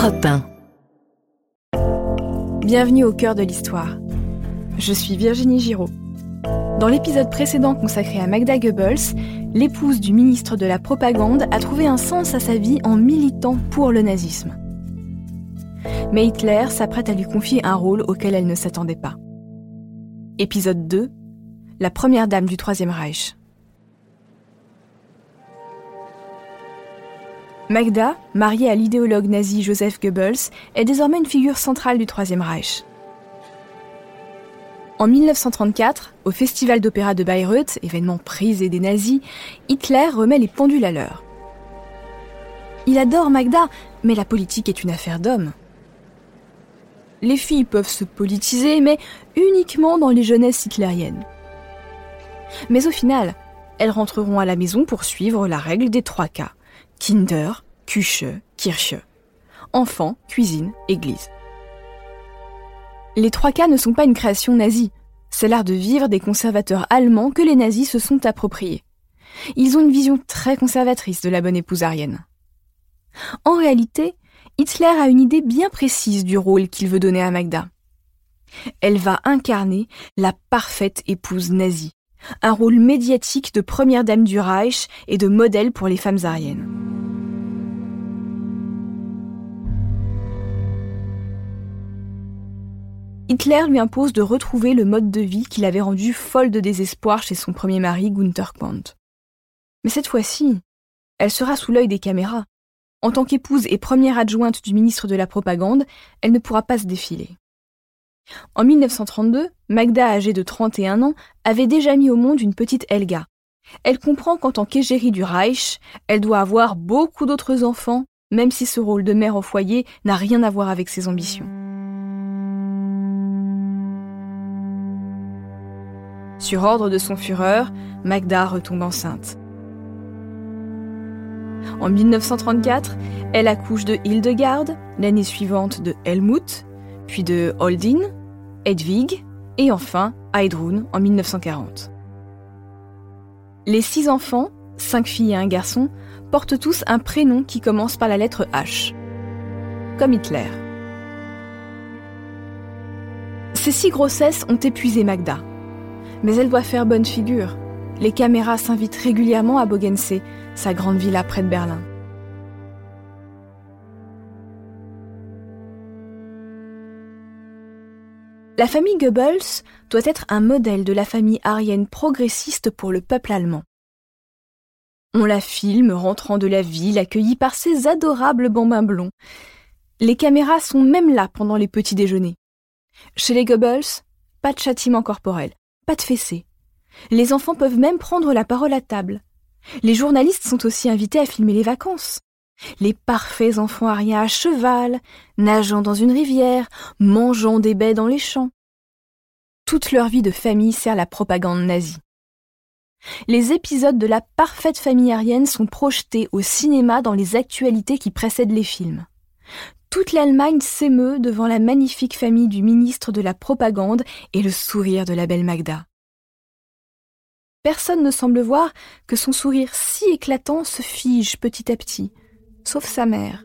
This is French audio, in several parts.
Europe 1. Bienvenue au cœur de l'histoire. Je suis Virginie Giraud. Dans l'épisode précédent consacré à Magda Goebbels, l'épouse du ministre de la Propagande a trouvé un sens à sa vie en militant pour le nazisme. Mais Hitler s'apprête à lui confier un rôle auquel elle ne s'attendait pas. Épisode 2, la première dame du Troisième Reich. Magda, mariée à l'idéologue nazi Joseph Goebbels, est désormais une figure centrale du Troisième Reich. En 1934, au Festival d'opéra de Bayreuth, événement prisé des nazis, Hitler remet les pendules à l'heure. Il adore Magda, mais la politique est une affaire d'hommes. Les filles peuvent se politiser, mais uniquement dans les jeunesses hitlériennes. Mais au final, elles rentreront à la maison pour suivre la règle des 3 K. Kinder, Küche, Kirche. Enfants, cuisine, église. Les 3 K ne sont pas une création nazie. C'est l'art de vivre des conservateurs allemands que les nazis se sont appropriés. Ils ont une vision très conservatrice de la bonne épouse aryenne. En réalité, Hitler a une idée bien précise du rôle qu'il veut donner à Magda. Elle va incarner la parfaite épouse nazie. Un rôle médiatique de première dame du Reich et de modèle pour les femmes aryennes. Hitler lui impose de retrouver le mode de vie qui l'avait rendue folle de désespoir chez son premier mari, Günther Quandt. Mais cette fois-ci, elle sera sous l'œil des caméras. En tant qu'épouse et première adjointe du ministre de la Propagande, elle ne pourra pas se défiler. En 1932, Magda, âgée de 31 ans, avait déjà mis au monde une petite Helga. Elle comprend qu'en tant qu'égérie du Reich, elle doit avoir beaucoup d'autres enfants, même si ce rôle de mère au foyer n'a rien à voir avec ses ambitions. Sur ordre de son Führer, Magda retombe enceinte. En 1934, elle accouche de Hildegard, l'année suivante de Helmut, puis de Holdin, Hedwig et enfin Heidrun en 1940. Les 6 enfants, 5 filles et un garçon, portent tous un prénom qui commence par la lettre H, comme Hitler. Ces 6 grossesses ont épuisé Magda. Mais elle doit faire bonne figure. Les caméras s'invitent régulièrement à Bogensee, sa grande villa près de Berlin. La famille Goebbels doit être un modèle de la famille aryenne progressiste pour le peuple allemand. On la filme rentrant de la ville, accueillie par ses adorables bambins blonds. Les caméras sont même là pendant les petits déjeuners. Chez les Goebbels, pas de châtiment corporel. Pas de fessées. Les enfants peuvent même prendre la parole à table. Les journalistes sont aussi invités à filmer les vacances. Les parfaits enfants ariens à cheval, nageant dans une rivière, mangeant des baies dans les champs. Toute leur vie de famille sert la propagande nazie. Les épisodes de la parfaite famille aryenne sont projetés au cinéma dans les actualités qui précèdent les films. Toute l'Allemagne s'émeut devant la magnifique famille du ministre de la Propagande et le sourire de la belle Magda. Personne ne semble voir que son sourire si éclatant se fige petit à petit, sauf sa mère.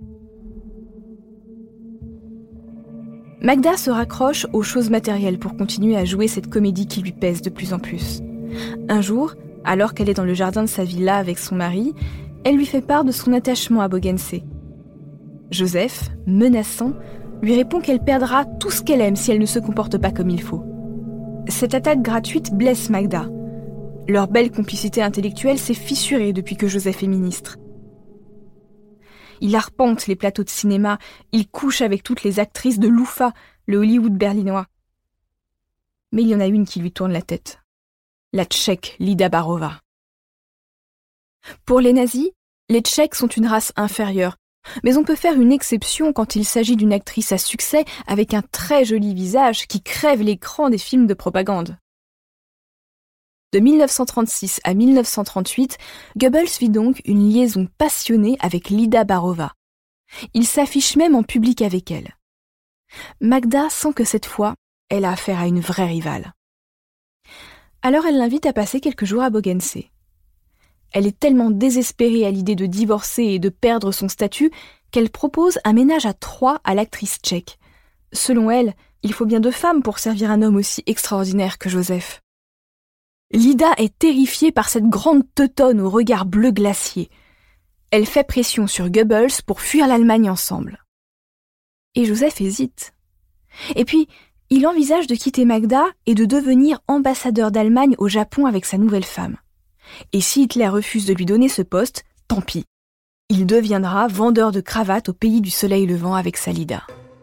Magda se raccroche aux choses matérielles pour continuer à jouer cette comédie qui lui pèse de plus en plus. Un jour, alors qu'elle est dans le jardin de sa villa avec son mari, elle lui fait part de son attachement à Bogensee. Joseph, menaçant, lui répond qu'elle perdra tout ce qu'elle aime si elle ne se comporte pas comme il faut. Cette attaque gratuite blesse Magda. Leur belle complicité intellectuelle s'est fissurée depuis que Joseph est ministre. Il arpente les plateaux de cinéma, il couche avec toutes les actrices de l'UFA, le Hollywood berlinois. Mais il y en a une qui lui tourne la tête. La Tchèque Lida Barova. Pour les nazis, les Tchèques sont une race inférieure. Mais on peut faire une exception quand il s'agit d'une actrice à succès avec un très joli visage qui crève l'écran des films de propagande. De 1936 à 1938, Goebbels vit donc une liaison passionnée avec Lida Barova. Il s'affiche même en public avec elle. Magda sent que cette fois, elle a affaire à une vraie rivale. Alors elle l'invite à passer quelques jours à Bogensee. Elle est tellement désespérée à l'idée de divorcer et de perdre son statut qu'elle propose un ménage à 3 à l'actrice tchèque. Selon elle, il faut bien 2 femmes pour servir un homme aussi extraordinaire que Joseph. Lida est terrifiée par cette grande teutonne au regard bleu glacier. Elle fait pression sur Goebbels pour fuir l'Allemagne ensemble. Et Joseph hésite. Et puis, il envisage de quitter Magda et de devenir ambassadeur d'Allemagne au Japon avec sa nouvelle femme. Et si Hitler refuse de lui donner ce poste, tant pis. Il deviendra vendeur de cravates au pays du soleil levant avec sa Lida.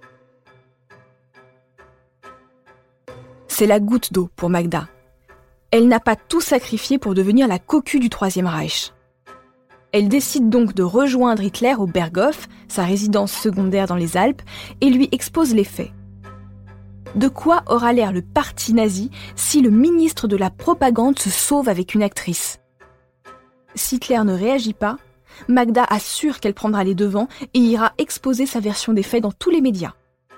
C'est la goutte d'eau pour Magda. Elle n'a pas tout sacrifié pour devenir la cocu du Troisième Reich. Elle décide donc de rejoindre Hitler au Berghof, sa résidence secondaire dans les Alpes, et lui expose les faits. De quoi aura l'air le parti nazi si le ministre de la propagande se sauve avec une actrice ? Si Hitler ne réagit pas, Magda assure qu'elle prendra les devants et ira exposer sa version des faits dans tous les médias.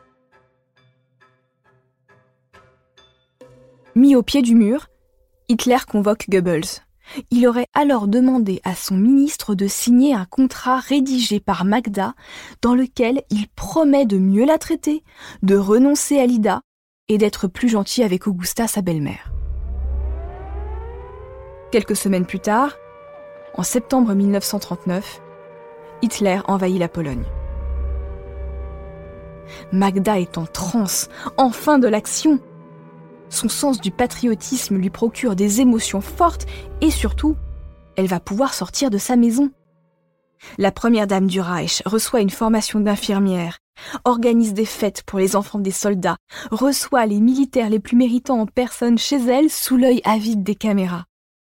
Mis au pied du mur, Hitler convoque Goebbels. Il aurait alors demandé à son ministre de signer un contrat rédigé par Magda dans lequel il promet de mieux la traiter, de renoncer à Lida et d'être plus gentil avec Augusta, sa belle-mère. Quelques semaines plus tard, en septembre 1939, Hitler envahit la Pologne. Magda est en transe, enfin de l'action. Son sens du patriotisme lui procure des émotions fortes et surtout, elle va pouvoir sortir de sa maison. La première dame du Reich reçoit une formation d'infirmière, organise des fêtes pour les enfants des soldats, reçoit les militaires les plus méritants en personne chez elle sous l'œil avide des caméras.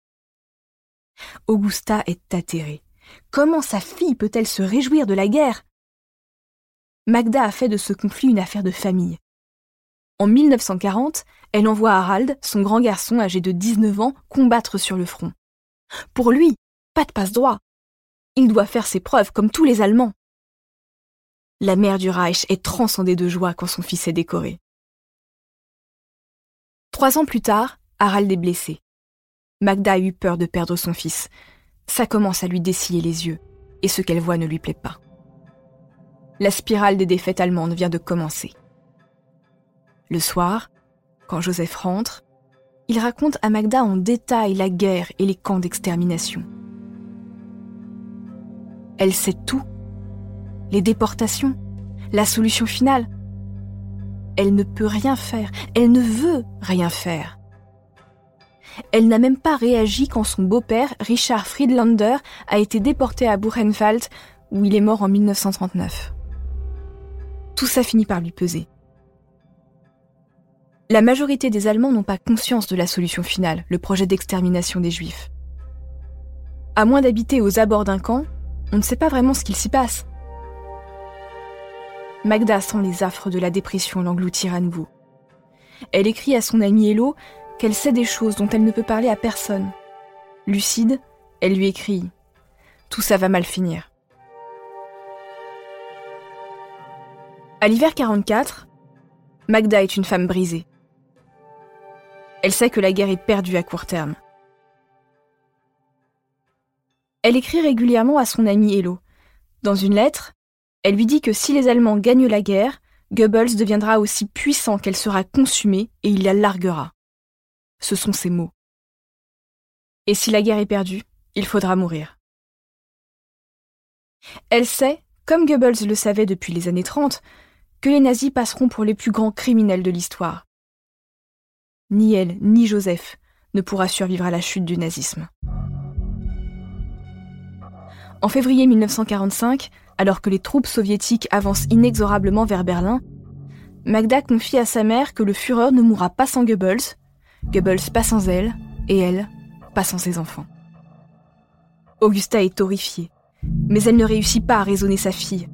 Augusta est atterrée. Comment sa fille peut-elle se réjouir de la guerre ? Magda a fait de ce conflit une affaire de famille. En 1940, elle envoie Harald, son grand garçon âgé de 19 ans, combattre sur le front. Pour lui, pas de passe-droit. Il doit faire ses preuves comme tous les Allemands. La mère du Reich est transcendée de joie quand son fils est décoré. 3 ans plus tard, Harald est blessé. Magda a eu peur de perdre son fils. Ça commence à lui dessiller les yeux, et ce qu'elle voit ne lui plaît pas. La spirale des défaites allemandes vient de commencer. Le soir, quand Joseph rentre, il raconte à Magda en détail la guerre et les camps d'extermination. Elle sait tout. Les déportations, la solution finale. Elle ne peut rien faire, elle ne veut rien faire. Elle n'a même pas réagi quand son beau-père, Richard Friedlander, a été déporté à Buchenwald, où il est mort en 1939. Tout ça finit par lui peser. La majorité des Allemands n'ont pas conscience de la solution finale, le projet d'extermination des Juifs. À moins d'habiter aux abords d'un camp, on ne sait pas vraiment ce qu'il s'y passe. Magda sent les affres de la dépression l'engloutir à nouveau. Elle écrit à son amie Hello qu'elle sait des choses dont elle ne peut parler à personne. Lucide, elle lui écrit « Tout ça va mal finir ». À l'hiver 44, Magda est une femme brisée. Elle sait que la guerre est perdue à court terme. Elle écrit régulièrement à son amie Hello. Dans une lettre, elle lui dit que si les Allemands gagnent la guerre, Goebbels deviendra aussi puissant qu'elle sera consumée et il la larguera. Ce sont ses mots. Et si la guerre est perdue, il faudra mourir. Elle sait, comme Goebbels le savait depuis les années 30, que les nazis passeront pour les plus grands criminels de l'histoire. Ni elle, ni Joseph ne pourra survivre à la chute du nazisme. En février 1945, alors que les troupes soviétiques avancent inexorablement vers Berlin, Magda confie à sa mère que le Führer ne mourra pas sans Goebbels, Goebbels pas sans elle, et elle, pas sans ses enfants. Augusta est horrifiée, mais elle ne réussit pas à raisonner sa fille.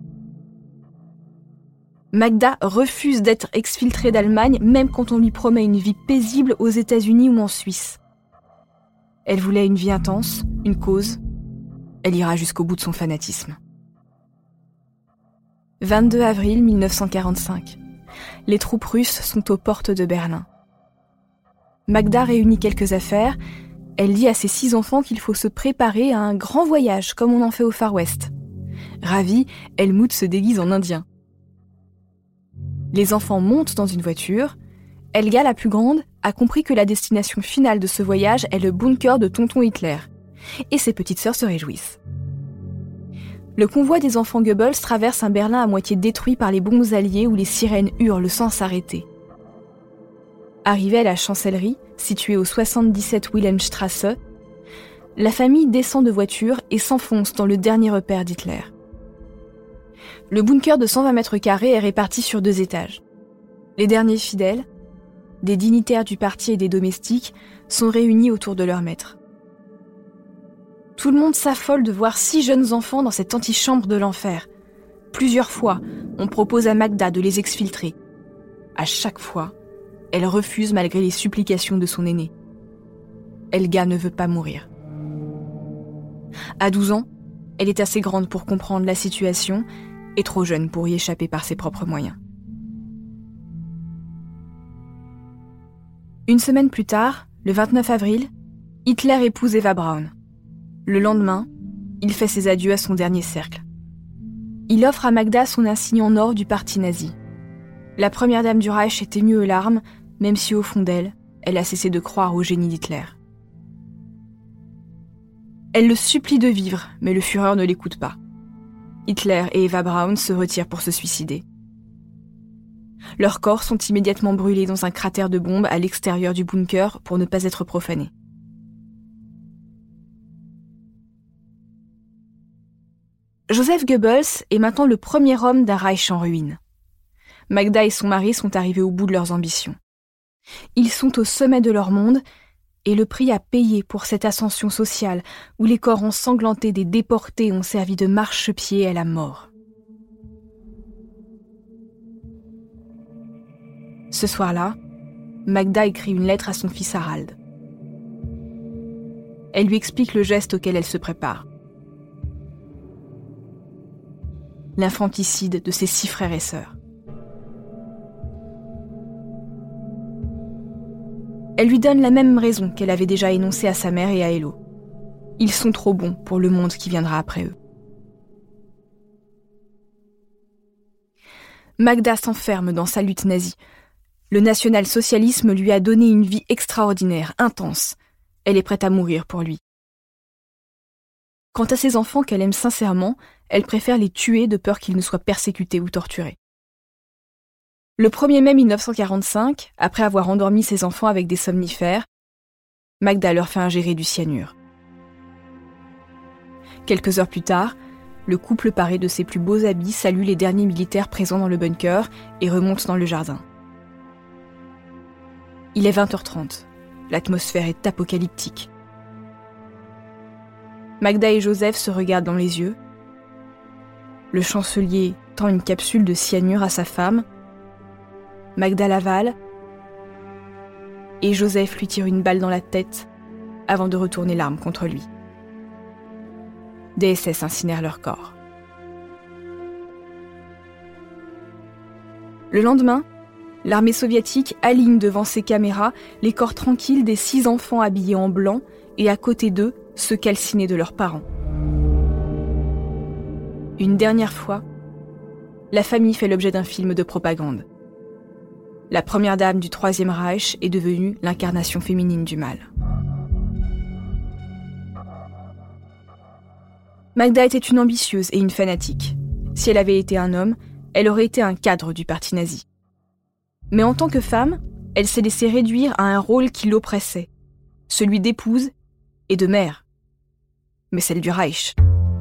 Magda refuse d'être exfiltrée d'Allemagne, même quand on lui promet une vie paisible aux États-Unis ou en Suisse. Elle voulait une vie intense, une cause. Elle ira jusqu'au bout de son fanatisme. 22 avril 1945. Les troupes russes sont aux portes de Berlin. Magda réunit quelques affaires. Elle dit à ses 6 enfants qu'il faut se préparer à un grand voyage, comme on en fait au Far West. Ravie, Helmut se déguise en indien. Les enfants montent dans une voiture. Helga, la plus grande, a compris que la destination finale de ce voyage est le bunker de tonton Hitler. Et ses petites sœurs se réjouissent. Le convoi des enfants Goebbels traverse un Berlin à moitié détruit par les bombes alliées où les sirènes hurlent sans s'arrêter. Arrivée à la chancellerie, située au 77 Wilhelmstrasse, la famille descend de voiture et s'enfonce dans le dernier repère d'Hitler. Le bunker de 120 mètres carrés est réparti sur 2 étages. Les derniers fidèles, des dignitaires du parti et des domestiques, sont réunis autour de leur maître. Tout le monde s'affole de voir 6 jeunes enfants dans cette antichambre de l'enfer. Plusieurs fois, on propose à Magda de les exfiltrer. À chaque fois, elle refuse malgré les supplications de son aîné. Helga ne veut pas mourir. À 12 ans, elle est assez grande pour comprendre la situation et trop jeune pour y échapper par ses propres moyens. Une semaine plus tard, le 29 avril, Hitler épouse Eva Braun. Le lendemain, il fait ses adieux à son dernier cercle. Il offre à Magda son insigne en or du parti nazi. La première dame du Reich est émue aux larmes, même si au fond d'elle, elle a cessé de croire au génie d'Hitler. Elle le supplie de vivre, mais le Führer ne l'écoute pas. Hitler et Eva Braun se retirent pour se suicider. Leurs corps sont immédiatement brûlés dans un cratère de bombe à l'extérieur du bunker pour ne pas être profanés. Joseph Goebbels est maintenant le premier homme d'un Reich en ruine. Magda et son mari sont arrivés au bout de leurs ambitions. Ils sont au sommet de leur monde et le prix à payer pour cette ascension sociale où les corps ensanglantés des déportés ont servi de marchepied est la mort. Ce soir-là, Magda écrit une lettre à son fils Harald. Elle lui explique le geste auquel elle se prépare. L'infanticide de ses 6 frères et sœurs. Elle lui donne la même raison qu'elle avait déjà énoncée à sa mère et à Hello. Ils sont trop bons pour le monde qui viendra après eux. Magda s'enferme dans sa lutte nazie. Le national-socialisme lui a donné une vie extraordinaire, intense. Elle est prête à mourir pour lui. Quant à ses enfants qu'elle aime sincèrement, elle préfère les tuer de peur qu'ils ne soient persécutés ou torturés. Le 1er mai 1945, après avoir endormi ses enfants avec des somnifères, Magda leur fait ingérer du cyanure. Quelques heures plus tard, le couple paré de ses plus beaux habits salue les derniers militaires présents dans le bunker et remonte dans le jardin. Il est 20h30. L'atmosphère est apocalyptique. Magda et Joseph se regardent dans les yeux. Le chancelier tend une capsule de cyanure à sa femme. Magda l'avale. Et Joseph lui tire une balle dans la tête avant de retourner l'arme contre lui. Des SS incinèrent leur corps. Le lendemain, l'armée soviétique aligne devant ses caméras les corps tranquilles des 6 enfants habillés en blanc et à côté d'eux, ceux calcinés de leurs parents. Une dernière fois, la famille fait l'objet d'un film de propagande. La première dame du Troisième Reich est devenue l'incarnation féminine du mal. Magda était une ambitieuse et une fanatique. Si elle avait été un homme, elle aurait été un cadre du parti nazi. Mais en tant que femme, elle s'est laissée réduire à un rôle qui l'oppressait, celui d'épouse et de mère, mais celle du Reich.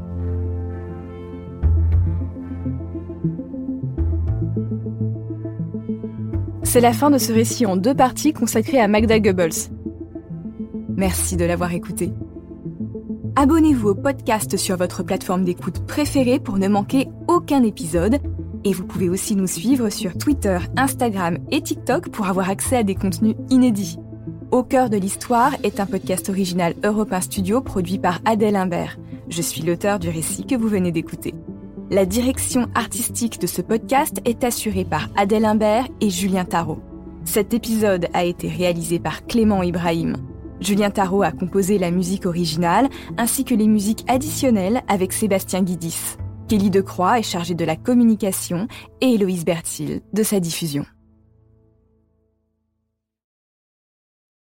C'est la fin de ce récit en 2 parties consacré à Magda Goebbels. Merci de l'avoir écouté. Abonnez-vous au podcast sur votre plateforme d'écoute préférée pour ne manquer aucun épisode. Et vous pouvez aussi nous suivre sur Twitter, Instagram et TikTok pour avoir accès à des contenus inédits. Au cœur de l'histoire est un podcast original Europe 1 Studio produit par Adèle Imbert. Je suis l'auteur du récit que vous venez d'écouter. La direction artistique de ce podcast est assurée par Adèle Imbert et Julien Tarot. Cet épisode a été réalisé par Clément Ibrahim. Julien Tarot a composé la musique originale ainsi que les musiques additionnelles avec Sébastien Guidis. Kelly Decroix est chargée de la communication et Héloïse Berthil de sa diffusion.